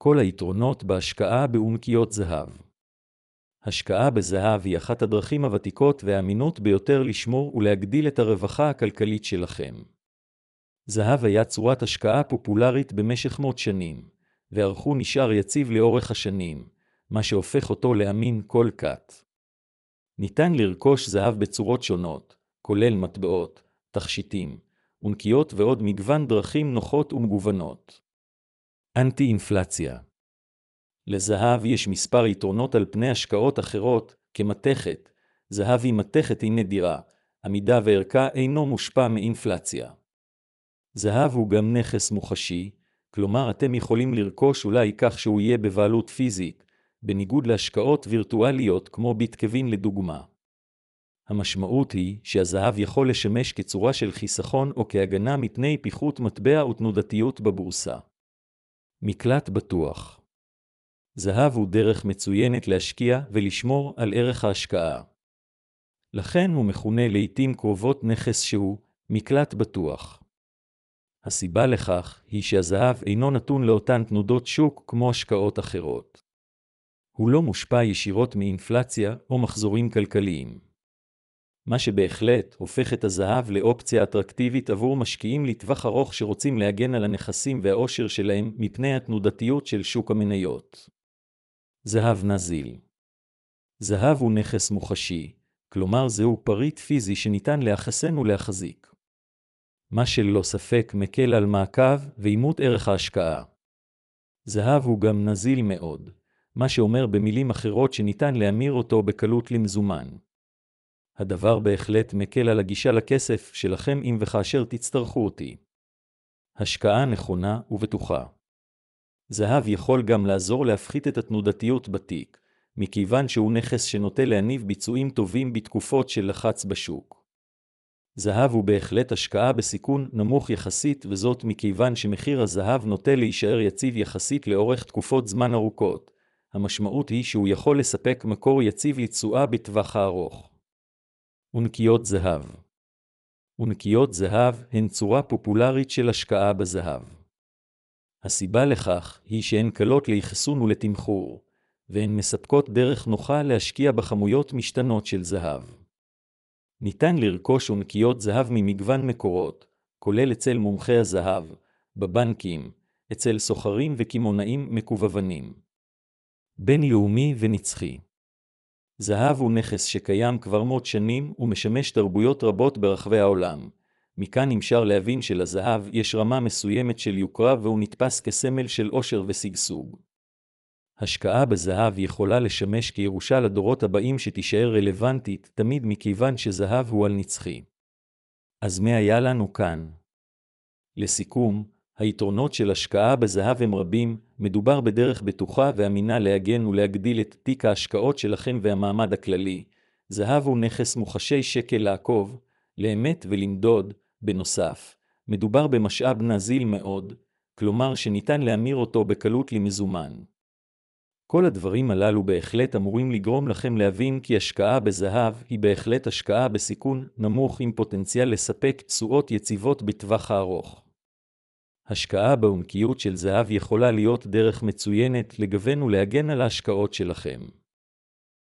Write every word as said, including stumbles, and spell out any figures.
כל היתרונות בהשקעה באונקיות זהב. השקעה בזהב היא אחת הדרכים הוותיקות והאמינות ביותר לשמור ולהגדיל את הרווחה הכלכלית שלכם. זהב היה צורת השקעה פופולרית במשך מאות שנים, וערכו נשאר יציב לאורך השנים, מה שהופך אותו לאמין כל כת. ניתן לרכוש זהב בצורות שונות, כולל מטבעות, תכשיטים, אונקיות ועוד מגוון דרכים נוחות ומגוונות. אנטי-אינפלציה. לזהב יש מספר יתרונות על פני השקעות אחרות, כמתכת. זהב היא מתכת היא נדירה, עמידה וערכה אינו מושפע מאינפלציה. זהב הוא גם נכס מוחשי, כלומר אתם יכולים לרכוש אולי כך שהוא יהיה בבעלות פיזית, בניגוד להשקעות וירטואליות כמו ביטקוין לדוגמה. המשמעות היא שהזהב יכול לשמש כצורה של חיסכון או כהגנה מפני פיחות מטבע ותנודתיות בבורסה. מקלט בטוח. זהב הוא דרך מצוינת להשקיע ולשמור על ערך ההשקעה. לכן הוא מכונה לעתים קרובות נכס שהוא מקלט בטוח. הסיבה לכך היא שהזהב אינו נתון לאותן תנודות שוק כמו השקעות אחרות. הוא לא מושפע ישירות מאינפלציה או מחזורים כלכליים. מה שבהחלט הופך את הזהב לאופציה אטרקטיבית עבור משקיעים לטווח ארוך שרוצים להגן על הנכסים והעושר שלהם מפני התנודתיות של שוק המניות. זהב נזיל. זהב הוא נכס מוחשי, כלומר זהו פריט פיזי שניתן להחסן ולהחזיק. מה שללא ספק מקל על מעקב ואימות ערך ההשקעה. זהב הוא גם נזיל מאוד, מה שאומר במילים אחרות שניתן להמיר אותו בקלות למזומן. הדבר בהחלט מקל על הגישה לכסף שלכם אם וכאשר תצטרכו אותי. השקעה נכונה ובטוחה. זהב יכול גם לעזור להפחית את התנודתיות בתיק, מכיוון שהוא נכס שנוטה להניב ביצועים טובים בתקופות של לחץ בשוק. זהב הוא בהחלט השקעה בסיכון נמוך יחסית, וזאת מכיוון שמחיר הזהב נוטה להישאר יציב יחסית לאורך תקופות זמן ארוכות. המשמעות היא שהוא יכול לספק מקור יציב לתשואה בטווח הארוך. אונקיות זהב. אונקיות זהב הן צורה פופולרית של השקעה בזהב. הסיבה לכך היא שהן קלות לאחסון ולתמחור, והן מספקות דרך נוחה להשקיע בכמויות משתנות של זהב. ניתן לרכוש אונקיות זהב ממגוון מקורות, כולל אצל מומחי הזהב, בבנקים, אצל סוחרים וקמעונאים מקוונים. בינלאומי ונצחי. זהב הוא נכס שקיים כבר מאות שנים ומשמש תרבויות רבות ברחבי העולם. מכאן אפשר להבין שלזהב יש רמה מסוימת של יוקרה והוא נתפס כסמל של עושר ושגשוג. השקעה בזהב יכולה לשמש כירושה לדורות הבאים שתישאר רלוונטית תמיד מכיוון שזהב הוא על נצחי. אז מה היה לנו כאן? לסיכום, היתרונות של השקעה בזהב הם רבים. מדובר בדרך בטוחה ואמינה להגן ולהגדיל את תיק ההשקעות שלכם והמעמד הכללי. זהב הוא נכס מוחשי שקל לעקוב, לאמת ולמדוד. בנוסף, מדובר במשאב נזיל מאוד, כלומר שניתן להמיר אותו בקלות למזומן. כל הדברים הללו בהחלט אמורים לגרום לכם להבין כי השקעה בזהב היא בהחלט השקעה בסיכון נמוך עם פוטנציאל לספק תשואות יציבות בטווח הארוך. השקעה באונקיות של זהב יכולה להיות דרך מצוינת לגוון ולהגן על ההשקעות שלכם.